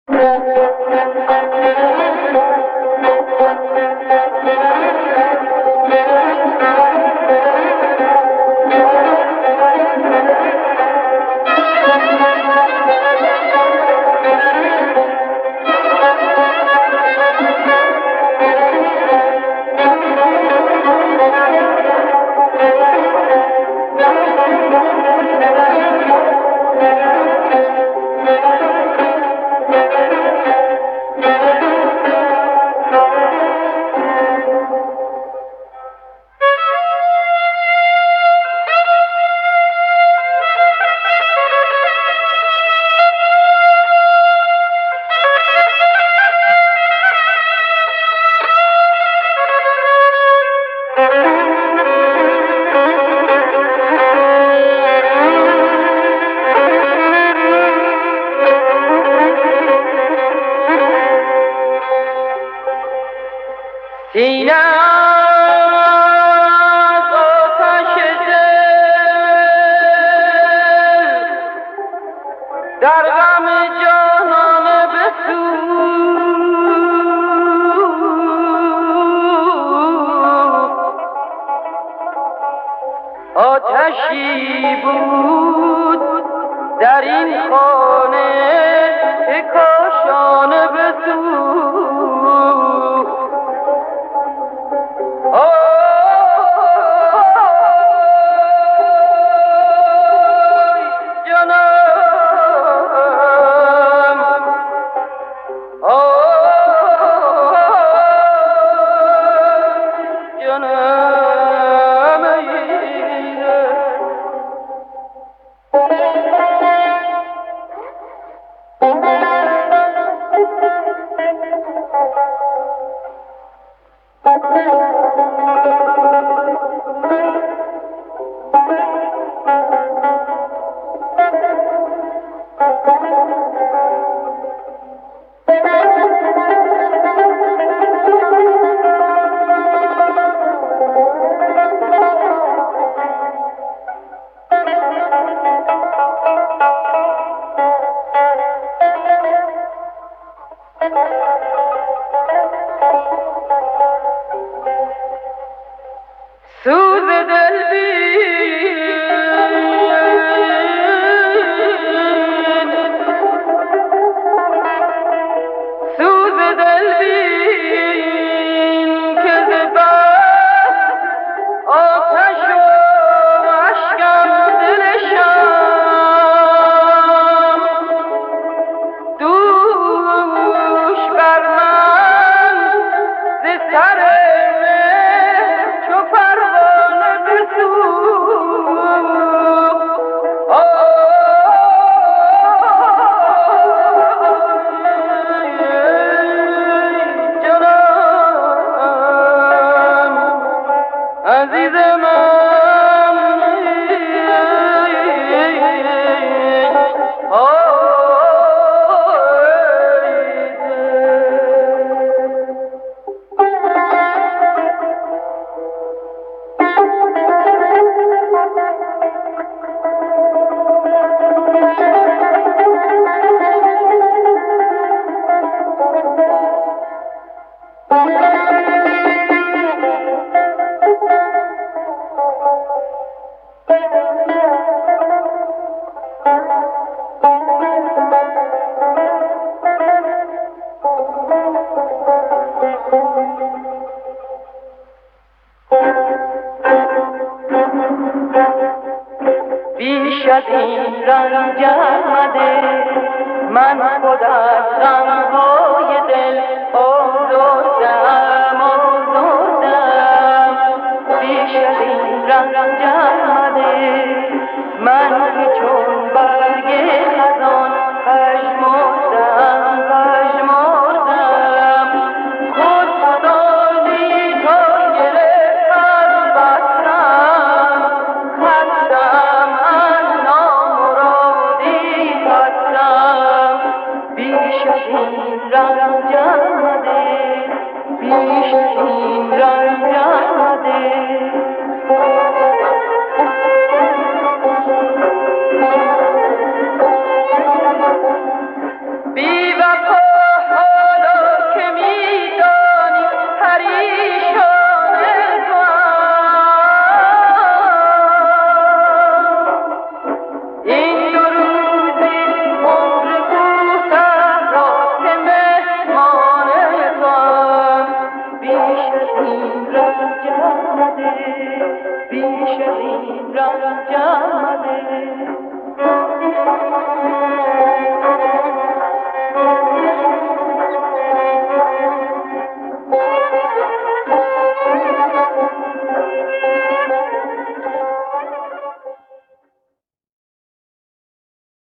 سینه از آتش دل در غم جانان بسوخت. آتشی بود در این خانه که کاشانه بسوخت. سوز دل بین، سوز دل بین که ز بس آتش و اشکم دلشم دوش بر من ز سر عزیز بیش از این رنج آمده من خود از غمهای دل آزردم بیش از این رنج آمده من که چون برگ خزان پژمردم خود خدایی تا گرفت از بطرم خستم از نامرادی خستم بیش از این رنج آمده بیش از این رنج آمده بی وفا آمده بیش از این رنج آمده